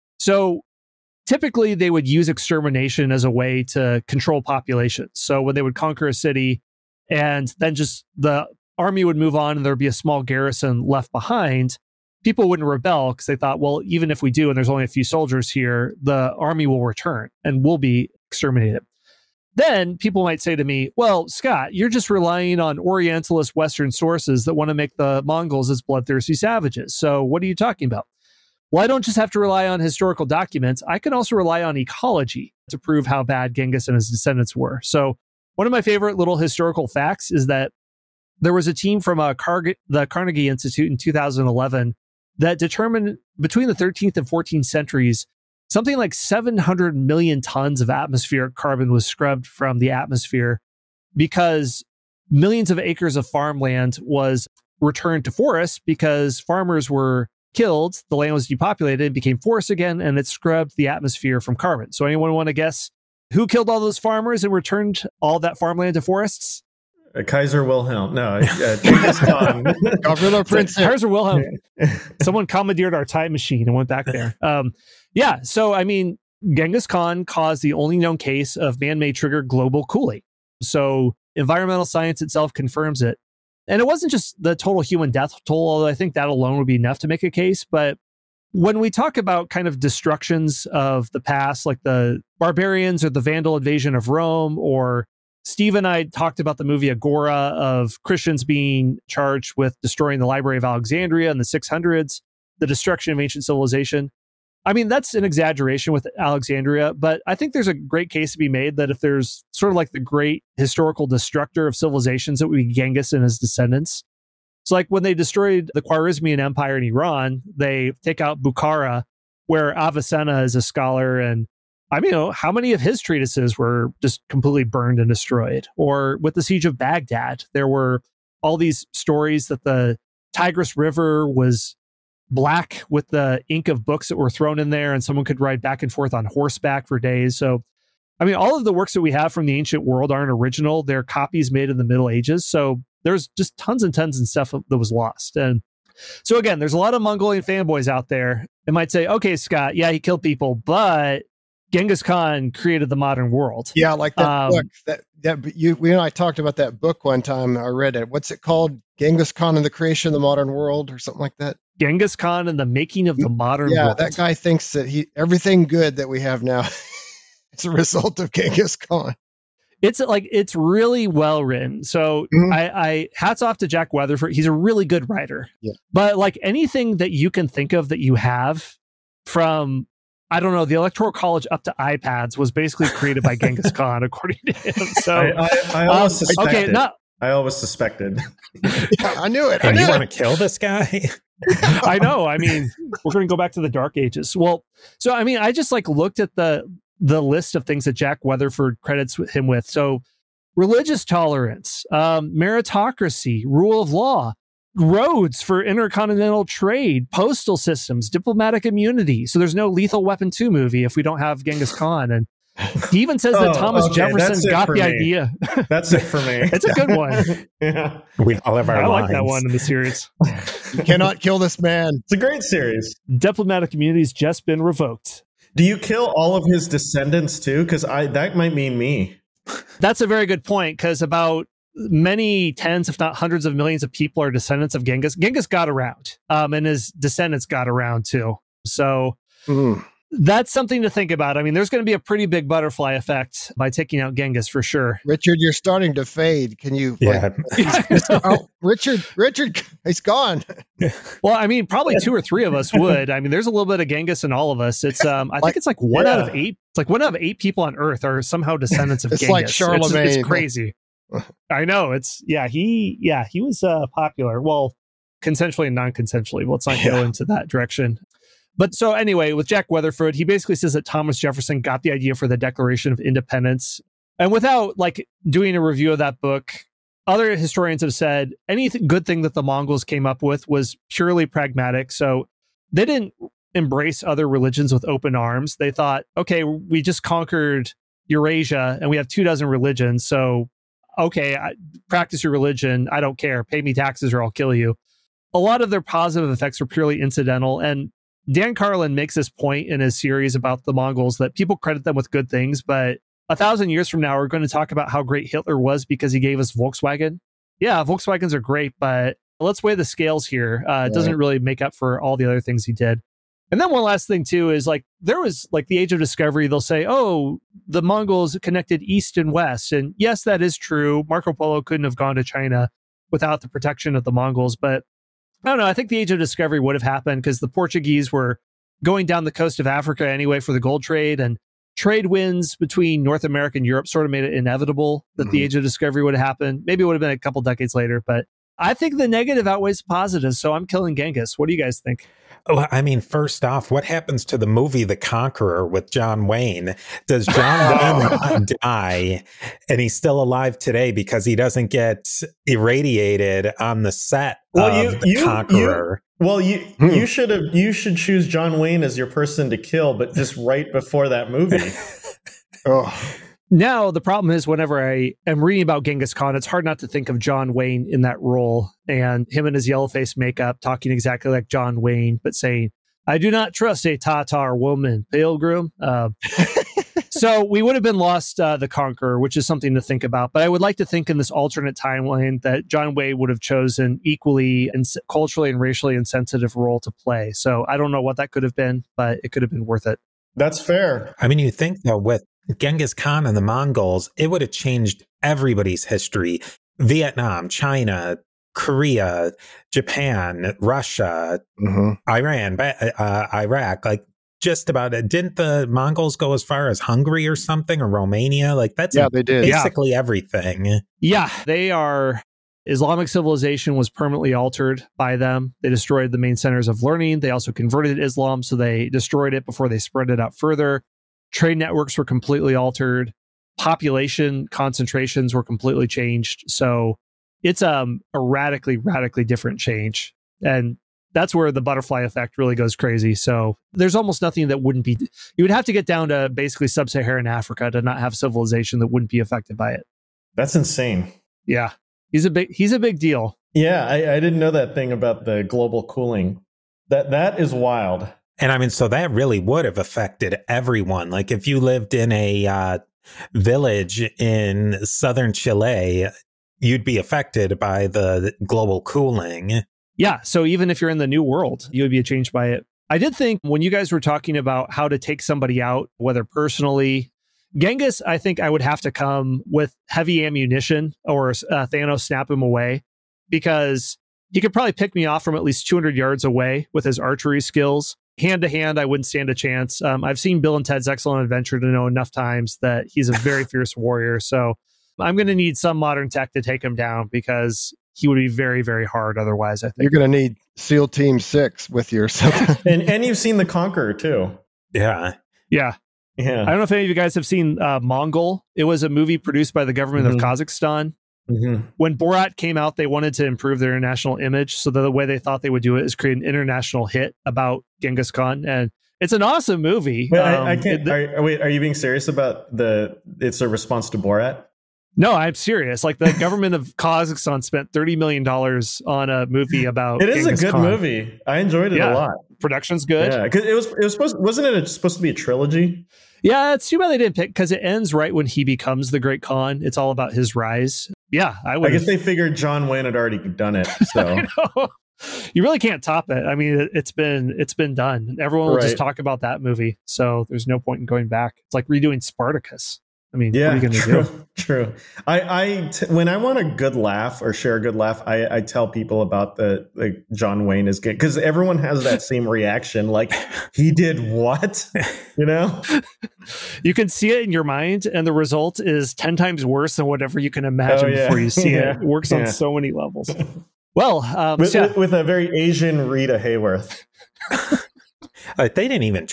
So typically they would use extermination as a way to control populations. So when they would conquer a city and then just the army would move on and there'd be a small garrison left behind, people wouldn't rebel because they thought, well, even if we do and there's only a few soldiers here, the army will return and will be exterminated. Then people might say to me, well, Scott, you're just relying on Orientalist Western sources that want to make the Mongols as bloodthirsty savages. So what are you talking about? Well, I don't just have to rely on historical documents. I can also rely on ecology to prove how bad Genghis and his descendants were. So one of my favorite little historical facts is that there was a team from the Carnegie Institute in 2011 that determined between the 13th and 14th centuries, something like 700 million tons of atmospheric carbon was scrubbed from the atmosphere because millions of acres of farmland was returned to forests because farmers were killed, the land was depopulated, it became forest again, and it scrubbed the atmosphere from carbon. So anyone want to guess who killed all those farmers and returned all that farmland to forests? Kaiser Wilhelm. No, Genghis Khan. Kaiser Wilhelm. Someone commandeered our time machine and went back there. So Genghis Khan caused the only known case of man-made triggered global cooling. So environmental science itself confirms it. And it wasn't just the total human death toll, although I think that alone would be enough to make a case. But when we talk about kind of destructions of the past, like the barbarians or the Vandal invasion of Rome, or Steve and I talked about the movie Agora of Christians being charged with destroying the Library of Alexandria in the 600s, the destruction of ancient civilization. That's an exaggeration with Alexandria, but I think there's a great case to be made that if there's sort of like the great historical destructor of civilizations, that would be Genghis and his descendants. So like when they destroyed the Khwarezmian Empire in Iran, they take out Bukhara, where Avicenna is a scholar, and how many of his treatises were just completely burned and destroyed? Or with the siege of Baghdad, there were all these stories that the Tigris River was black with the ink of books that were thrown in there, and someone could ride back and forth on horseback for days. So, all of the works that we have from the ancient world aren't original. They're copies made in the Middle Ages. So there's just tons and tons of stuff that was lost. And so again, there's a lot of Mongolian fanboys out there that might say, okay, Scott, yeah, he killed people, but Genghis Khan created the modern world. Yeah, like that book. We and I talked about that book one time. I read it. What's it called? Genghis Khan and the Creation of the Modern World, or something like that. Genghis Khan and the Making of the Modern World. Yeah, that guy thinks that everything good that we have now is a result of Genghis Khan. It's really well written. So I hats off to Jack Weatherford. He's a really good writer. Yeah. But like anything that you can think of that you have from I don't know, the Electoral College up to iPads was basically created by Genghis Khan, according to him. So I always suspected. Okay, I always suspected. I knew it. And you want to kill this guy? I know. I mean, we're going to go back to the Dark Ages. Well, so I mean, I just like looked at the list of things that Jack Weatherford credits him with. So religious tolerance, meritocracy, rule of law, roads for intercontinental trade, postal systems, diplomatic immunity. So there's no Lethal Weapon 2 movie if we don't have Genghis Khan. And he even says that Thomas Jefferson got the idea. That's it for me. It's a good one. Yeah. We all have our I lines. like that one in the series. You cannot kill this man. It's a great series. Diplomatic immunity's just been revoked. Do you kill all of his descendants too? Because that might mean me. That's a very good point, because about many tens, if not hundreds of millions of people are descendants of Genghis. Genghis got around, and his descendants got around too. So that's something to think about. I mean, there's going to be a pretty big butterfly effect by taking out Genghis for sure. Richard, you're starting to fade. Can you? Yeah. Richard, he's gone. Well, I mean, probably 2 or 3 of us would. I mean, there's a little bit of Genghis in all of us. It's I think it's like one out of 8. It's like 1 out of 8 people on Earth are somehow descendants of It's Genghis. like Charlemagne. It's crazy. I know. He was popular. Well, consensually and non-consensually. Well, let's not go into that direction. But so anyway, with Jack Weatherford, he basically says that Thomas Jefferson got the idea for the Declaration of Independence. And without like doing a review of that book, other historians have said any good thing that the Mongols came up with was purely pragmatic. So they didn't embrace other religions with open arms. They thought, okay, we just conquered Eurasia and we have 24 religions. So, okay, practice your religion. I don't care. Pay me taxes or I'll kill you. A lot of their positive effects were purely incidental. And Dan Carlin makes this point in his series about the Mongols that people credit them with good things, but 1,000 years from now, we're going to talk about how great Hitler was because he gave us Volkswagen. Yeah, Volkswagens are great, but let's weigh the scales here. It doesn't really make up for all the other things he did. And then one last thing, too, is like there was like the Age of Discovery. They'll say, oh, the Mongols connected East and West. And yes, that is true. Marco Polo couldn't have gone to China without the protection of the Mongols, but I don't know. I think the Age of Discovery would have happened because the Portuguese were going down the coast of Africa anyway for the gold trade, and trade winds between North America and Europe sort of made it inevitable that the Age of Discovery would have happened. Maybe it would have been a couple decades later, but I think the negative outweighs the positive, so I'm killing Genghis. What do you guys think? Well, I mean, first off, what happens to the movie The Conqueror with John Wayne? Does John Wayne not die and he's still alive today because he doesn't get irradiated on the set of The Conqueror? You should choose John Wayne as your person to kill, but just right before that movie. Now, the problem is whenever I am reading about Genghis Khan, it's hard not to think of John Wayne in that role and him in his yellow face makeup talking exactly like John Wayne, but saying, I do not trust a Tatar woman, pilgrim. So we would have been lost The Conqueror, which is something to think about. But I would like to think in this alternate timeline that John Wayne would have chosen equally and culturally and racially insensitive role to play. So I don't know what that could have been, but it could have been worth it. That's fair. I mean, you think though with Genghis Khan and the Mongols, it would have changed everybody's history. Vietnam, China, Korea, Japan, Russia, Iran, Iraq, like just about it. Didn't the Mongols go as far as Hungary or something, or Romania? Like that's they did. Basically everything. Yeah, they are. Islamic civilization was permanently altered by them. They destroyed the main centers of learning. They also converted Islam, so they destroyed it before they spread it out further. Trade networks were completely altered. Population concentrations were completely changed. So it's a radically different change. And that's where the butterfly effect really goes crazy. So there's almost nothing that wouldn't be... You would have to get down to basically sub-Saharan Africa to not have civilization that wouldn't be affected by it. That's insane. Yeah. He's a big deal. Yeah, I didn't know that thing about the global cooling. That is wild. And I mean, so that really would have affected everyone. Like if you lived in a village in southern Chile, you'd be affected by the global cooling. Yeah. So even if you're in the New World, you would be changed by it. I did think when you guys were talking about how to take somebody out, whether personally, Genghis, I think I would have to come with heavy ammunition or Thanos snap him away, because he could probably pick me off from at least 200 yards away with his archery skills. hand to hand, I wouldn't stand a chance. I've seen Bill and Ted's Excellent Adventure to know enough times that he's a very fierce warrior. So I'm going to need some modern tech to take him down because he would be very, very hard otherwise, I think. You're going to need SEAL Team 6 with your... and you've seen The Conqueror, too. Yeah. Yeah. I don't know if any of you guys have seen Mongol. It was a movie produced by the government of Kazakhstan. When Borat came out, they wanted to improve their international image. So the way they thought they would do it is create an international hit about Genghis Khan. And it's an awesome movie. Wait, I can't. Are you being serious about it's a response to Borat? No, I'm serious. Like, the government of Kazakhstan spent $30 million on a movie about It is Genghis a good Khan. movie. I enjoyed it a lot. Production's good. Yeah, because it was wasn't it supposed to be a trilogy? Yeah, it's too bad they didn't pick, because it ends right when he becomes the Great Khan. It's all about his rise. Yeah, I guess they figured John Wayne had already done it. So you really can't top it. I mean, it's been done. Everyone will just talk about that movie. So there's no point in going back. It's like redoing Spartacus. I mean, what are you going to do? True. When I want a good laugh or share a good laugh, I tell people about the John Wayne is good, because everyone has that same reaction. Like, he did what? You know? You can see it in your mind, and the result is 10 times worse than whatever you can imagine before you see it. It works on so many levels. Well, with a very Asian Rita Hayworth. They didn't even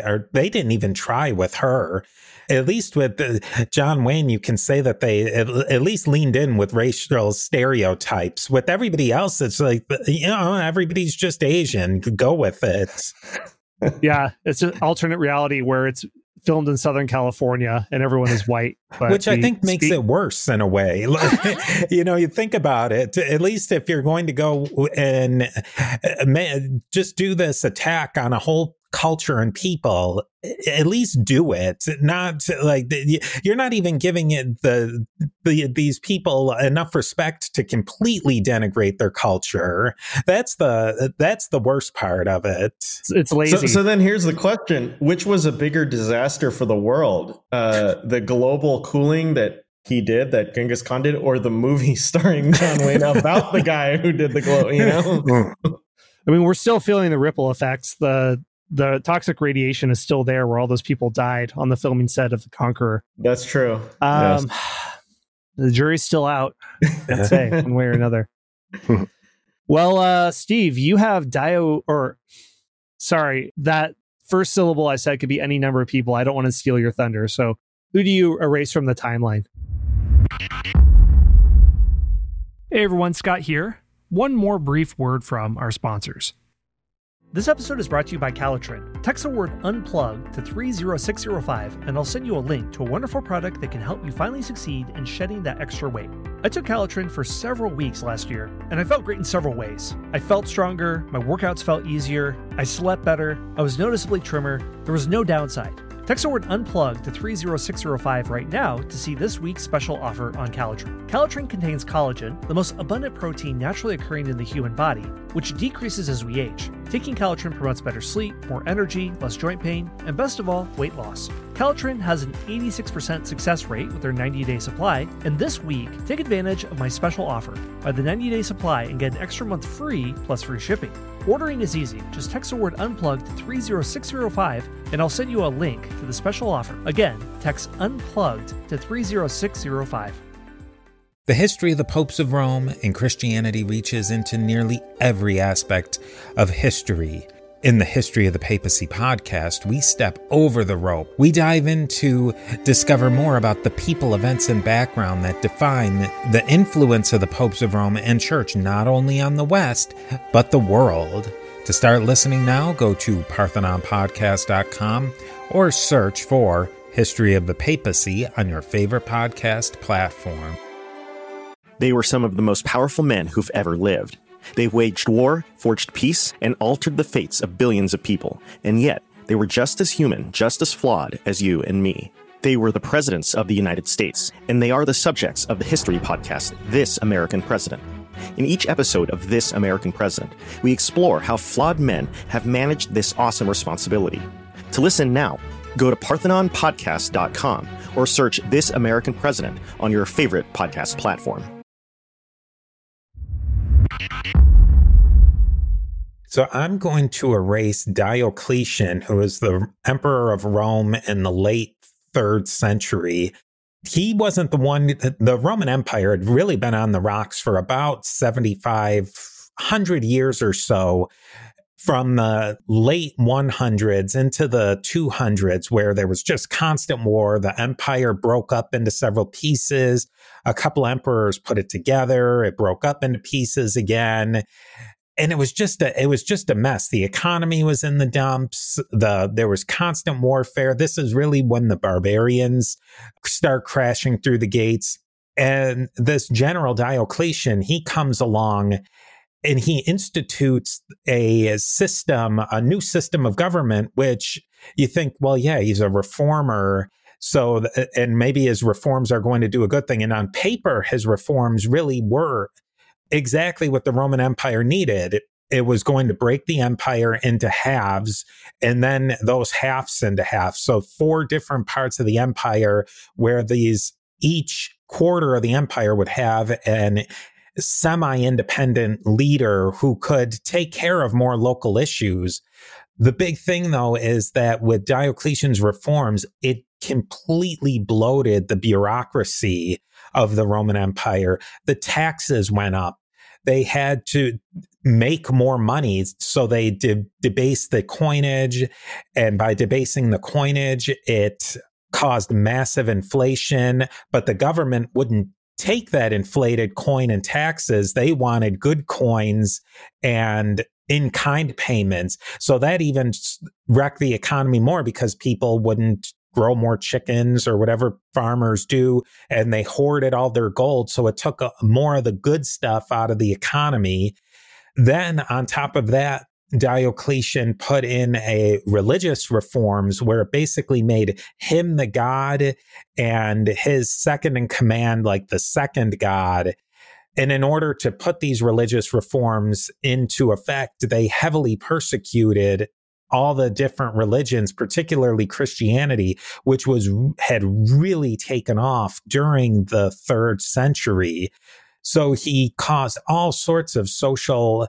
try with her. At least with John Wayne, you can say that they at least leaned in with racial stereotypes. With everybody else, it's like, everybody's just Asian. Go with it. Yeah, it's an alternate reality where it's filmed in Southern California and everyone is white. Which I think makes it worse in a way. You think about it. At least if you're going to go and just do this attack on a whole culture and people, at least do it. Not like you're not even giving it these people enough respect to completely denigrate their culture. That's the worst part of it. It's lazy. So then here's the question: which was a bigger disaster for the world? The global cooling that he did, that Genghis Khan did, or the movie starring John Wayne about the guy who did the glow? I mean, we're still feeling the ripple effects. The toxic radiation is still there where all those people died on the filming set of The Conqueror. That's true. The jury's still out, I'd say, one way or another. Well, Steve, you have that first syllable I said could be any number of people. I don't want to steal your thunder. So who do you erase from the timeline? Hey everyone, Scott here. One more brief word from our sponsors. This episode is brought to you by Calitrin. Text the word UNPLUG to 30605 and I'll send you a link to a wonderful product that can help you finally succeed in shedding that extra weight. I took Calitrin for several weeks last year and I felt great in several ways. I felt stronger, my workouts felt easier, I slept better, I was noticeably trimmer, there was no downside. Text the word UNPLUG to 30605 right now to see this week's special offer on Calitrin. Calitrin contains collagen, the most abundant protein naturally occurring in the human body, which decreases as we age. Taking Calitrin promotes better sleep, more energy, less joint pain, and best of all, weight loss. Calitrin has an 86% success rate with their 90-day supply, and this week, take advantage of my special offer. Buy the 90-day supply and get an extra month free plus free shipping. Ordering is easy. Just text the word UNPLUG to 30605 and I'll send you a link to the special offer. Again, text UNPLUGGED to 30605. The history of the popes of Rome and Christianity reaches into nearly every aspect of history. In the History of the Papacy podcast, we step over the rope. We dive in to discover more about the people, events, and background that define the influence of the popes of Rome and Church, not only on the West, but the world. To start listening now, go to ParthenonPodcast.com or search for History of the Papacy on your favorite podcast platform. They were some of the most powerful men who've ever lived. They waged war, forged peace, and altered the fates of billions of people. And yet, they were just as human, just as flawed as you and me. They were the presidents of the United States, and they are the subjects of the history podcast, This American President. In each episode of This American President, we explore how flawed men have managed this awesome responsibility. To listen now, go to ParthenonPodcast.com or search This American President on your favorite podcast platform. So I'm going to erase Diocletian, who was the emperor of Rome in the late 3rd century. He wasn't the one. The Roman Empire had really been on the rocks for about 7,500 years or so, from the late 100s into the 200s, where there was just constant war. The empire broke up into several pieces. A couple emperors put it together. It broke up into pieces again. And it was just a mess. The economy was in the dumps. There was constant warfare. This is really when the barbarians start crashing through the gates. And this general Diocletian, he comes along and he institutes a new system of government, which you think, well, yeah, he's a reformer. So, and maybe his reforms are going to do a good thing. And on paper, his reforms really were exactly what the Roman Empire needed. It was going to break the empire into halves, and then those halves into halves. So 4 different parts of the empire, where each quarter of the empire would have an semi-independent leader who could take care of more local issues. The big thing, though, is that with Diocletian's reforms, it completely bloated the bureaucracy of the Roman Empire. The taxes went up. They had to make more money, so they debased the coinage. And by debasing the coinage, it caused massive inflation. But the government wouldn't take that inflated coin and taxes. They wanted good coins and in-kind payments. So that even wrecked the economy more, because people wouldn't grow more chickens or whatever farmers do, and they hoarded all their gold. So it took more of the good stuff out of the economy. Then on top of that, Diocletian put in a religious reforms where it basically made him the god and his second in command like the second god. And in order to put these religious reforms into effect, they heavily persecuted all the different religions, particularly Christianity, which had really taken off during the 3rd century. So he caused all sorts of social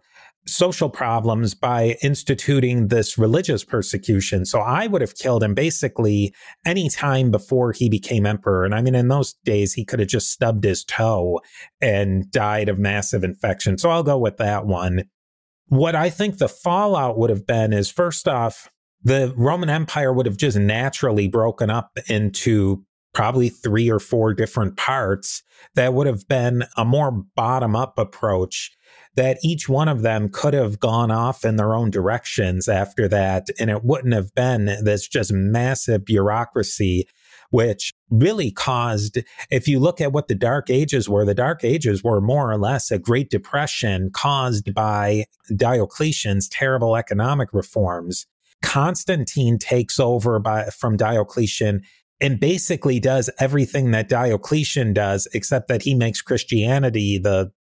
problems by instituting this religious persecution. So I would have killed him basically any time before he became emperor. And I mean, in those days, he could have just stubbed his toe and died of massive infection. So I'll go with that one. What I think the fallout would have been is, first off, the Roman Empire would have just naturally broken up into probably 3 or 4 different parts. That would have been a more bottom-up approach, that each one of them could have gone off in their own directions after that, and it wouldn't have been this just massive bureaucracy, which really caused, if you look at what the Dark Ages were more or less a Great Depression caused by Diocletian's terrible economic reforms. Constantine takes over from Diocletian and basically does everything that Diocletian does, except that he makes Christianity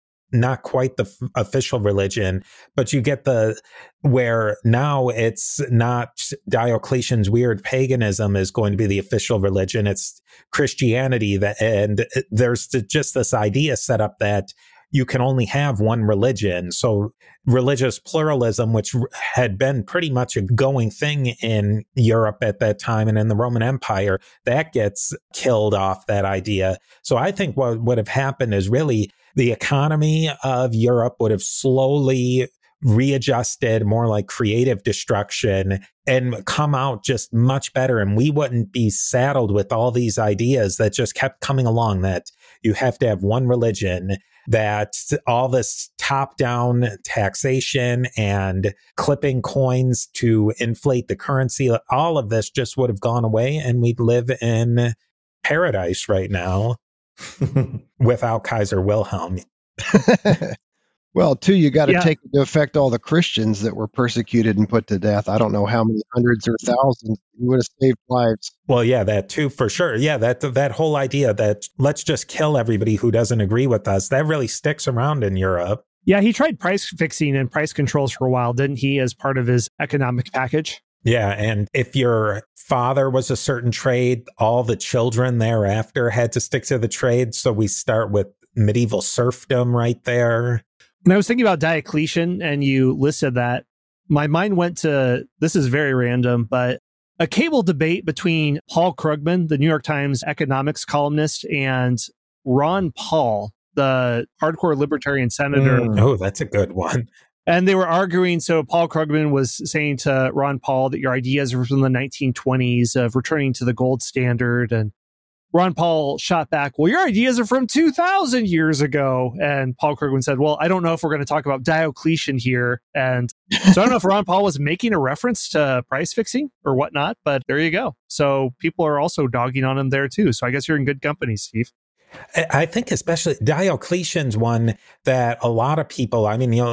not quite the official religion, but you get where now it's not Diocletian's weird paganism is going to be the official religion. It's Christianity and there's just this idea set up that you can only have one religion. So religious pluralism, which had been pretty much a going thing in Europe at that time and in the Roman Empire, that gets killed off, that idea. So I think what would have happened is really the economy of Europe would have slowly readjusted, more like creative destruction, and come out just much better. And we wouldn't be saddled with all these ideas that just kept coming along, that you have to have one religion, that all this top-down taxation and clipping coins to inflate the currency, all of this just would have gone away, and we'd live in paradise right now. Without Kaiser Wilhelm. Well, too, you got to take into effect all the Christians that were persecuted and put to death. I don't know how many hundreds or thousands would have saved lives. Well, yeah, that too, for sure. Yeah, that whole idea that let's just kill everybody who doesn't agree with us, that really sticks around in Europe. Yeah, he tried price fixing and price controls for a while, didn't he, as part of his economic package? Yeah, and if your father was a certain trade, all the children thereafter had to stick to the trade. So we start with medieval serfdom right there. And I was thinking about Diocletian, and you listed that. my mind went to, this is very random, but a cable debate between Paul Krugman, the New York Times economics columnist, and Ron Paul, the hardcore libertarian senator. Oh, that's a good one. And they were arguing. So Paul Krugman was saying to Ron Paul that your ideas are from the 1920s of returning to the gold standard. And Ron Paul shot back, well, your ideas are from 2,000 years ago. And Paul Krugman said, well, I don't know if we're going to talk about Diocletian here. And so I don't know if Ron Paul was making a reference to price fixing or whatnot, but there you go. So people are also dogging on him there too. So I guess you're in good company, Steve. I think especially Diocletian's one that a lot of people, I mean,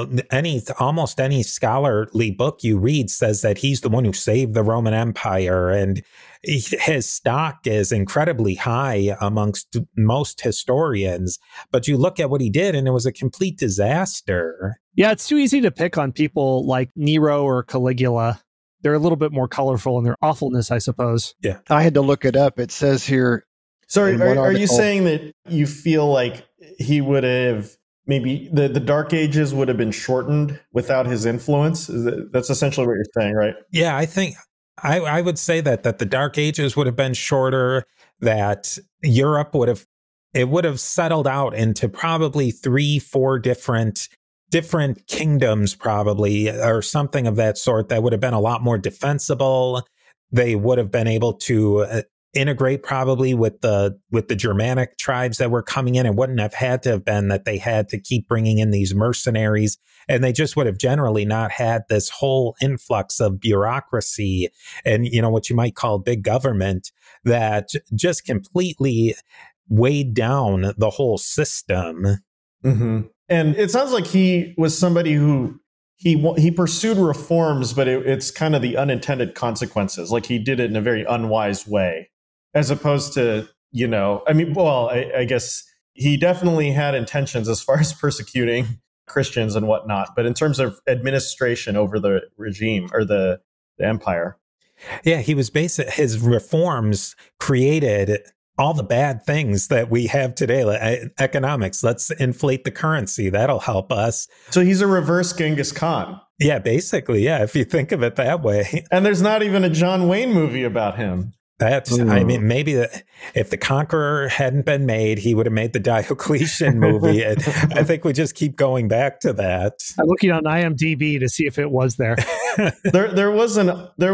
almost any scholarly book you read says that he's the one who saved the Roman Empire, and his stock is incredibly high amongst most historians. But you look at what he did and it was a complete disaster. Yeah, it's too easy to pick on people like Nero or Caligula. They're a little bit more colorful in their awfulness, I suppose. Yeah. I had to look it up. It says here. So are you saying that you feel like he would have, maybe the Dark Ages would have been shortened without his influence? That's essentially what you're saying, right? Yeah, I think I would say that the Dark Ages would have been shorter, that Europe would have settled out into probably 3-4 different kingdoms, probably, or something of that sort, that would have been a lot more defensible. They would have been able to integrate probably with the Germanic tribes that were coming in. It wouldn't have had to have been that they had to keep bringing in these mercenaries, and they just would have generally not had this whole influx of bureaucracy and, what you might call big government that just completely weighed down the whole system. Mm-hmm. And it sounds like he was somebody who he pursued reforms, but it's kind of the unintended consequences. Like he did it in a very unwise way, as opposed to, I guess he definitely had intentions as far as persecuting Christians and whatnot. But in terms of administration over the regime or the empire. Yeah, he was his reforms created all the bad things that we have today, like economics. Let's inflate the currency. That'll help us. So he's a reverse Genghis Khan. Yeah, basically. Yeah, if you think of it that way. And there's not even a John Wayne movie about him. I mean, maybe if The Conqueror hadn't been made, he would have made the Diocletian movie. And I think we just keep going back to that. I'm looking on IMDb to see if it was there. There was an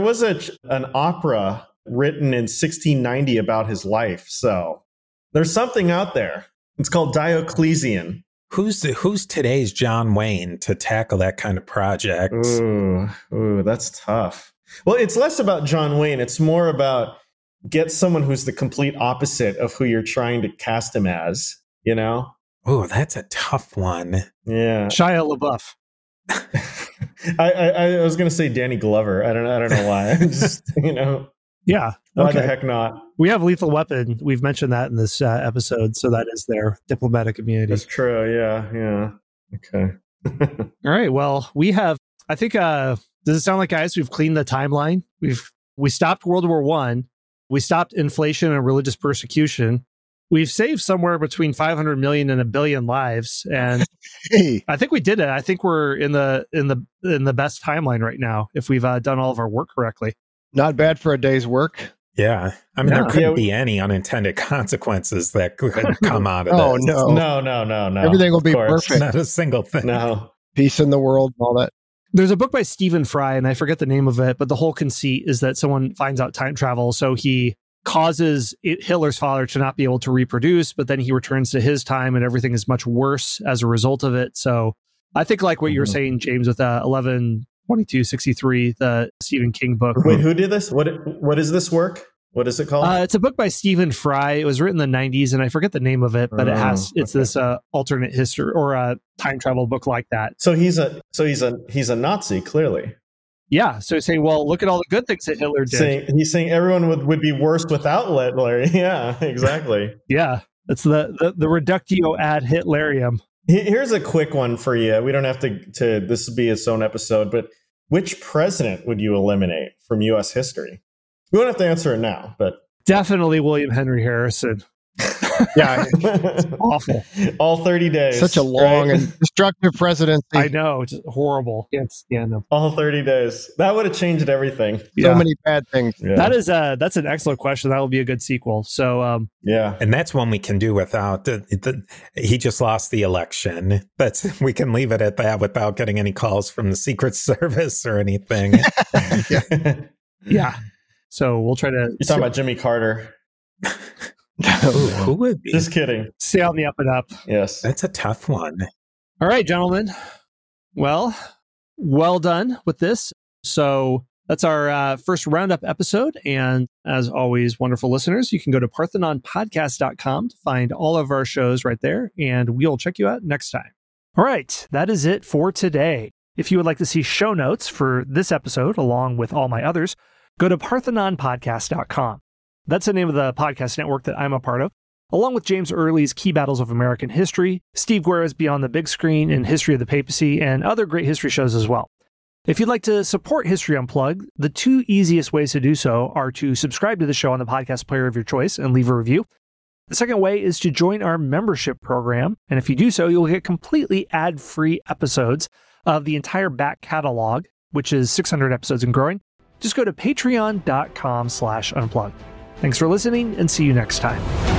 opera written in 1690 about his life. So there's something out there. It's called Diocletian. Who's today's John Wayne to tackle that kind of project? Ooh, that's tough. Well, it's less about John Wayne. It's more about get someone who's the complete opposite of who you're trying to cast him as, Oh, that's a tough one. Yeah. Shia LaBeouf. I was going to say Danny Glover. I don't know why. I'm just, Yeah. Why the heck not? We have Lethal Weapon. We've mentioned that in this episode. So that is their diplomatic immunity. That's true. Yeah. Okay. All right. Well, we have, I think, does it sound like, guys, we've cleaned the timeline? We stopped World War I. We stopped inflation and religious persecution. We've saved somewhere between 500 million and 1 billion lives. And hey, I think we did it. I think we're in the best timeline right now if we've done all of our work correctly. Not bad for a day's work. Yeah. I mean, there couldn't be any unintended consequences that could come out of this. No. Everything will be perfect. Not a single thing. No. Peace in the world, all that. There's a book by Stephen Fry, and I forget the name of it, but the whole conceit is that someone finds out time travel. So he causes Hitler's father to not be able to reproduce, but then he returns to his time and everything is much worse as a result of it. So I think like what you're saying, James, with 11/22/63, the Stephen King book. Wait, who did this? What is this work? What is it called? It's a book by Stephen Fry. It was written in the 90s, and I forget the name of it, but it's this alternate history or a time travel book like that. So he's a Nazi, clearly. Yeah. So he's saying, well, look at all the good things that Hitler did. He's saying everyone would be worse without Hitler. Yeah, exactly. Yeah. That's the reductio ad Hitlerium. Here's a quick one for you. We don't have to this will be its own episode, but which president would you eliminate from U.S. history? We don't have to answer it now, but definitely William Henry Harrison. Yeah. It's awful. All 30 days. Such a long and destructive presidency. I know. It's horrible. Can't stand them. All 30 days. That would have changed everything. So many bad things. Yeah. That's an excellent question. That will be a good sequel. So yeah. And that's one we can do without he just lost the election. We can leave it at that without getting any calls from the Secret Service or anything. Yeah. So we'll try to. You're talking about Jimmy Carter. Who would be? Just kidding. Stay on the up and up. Yes. That's a tough one. All right, gentlemen. Well done with this. So that's our first roundup episode. And as always, wonderful listeners, you can go to parthenonpodcast.com to find all of our shows right there. And we'll check you out next time. All right. That is it for today. If you would like to see show notes for this episode, along with all my others, go to parthenonpodcast.com. That's the name of the podcast network that I'm a part of, along with James Early's Key Battles of American History, Steve Guerra's Beyond the Big Screen and History of the Papacy, and other great history shows as well. If you'd like to support History Unplugged, the two easiest ways to do so are to subscribe to the show on the podcast player of your choice and leave a review. The second way is to join our membership program, and if you do so, you'll get completely ad-free episodes of the entire back catalog, which is 600 episodes and growing. Just go to patreon.com/unplugged. Thanks for listening, and see you next time.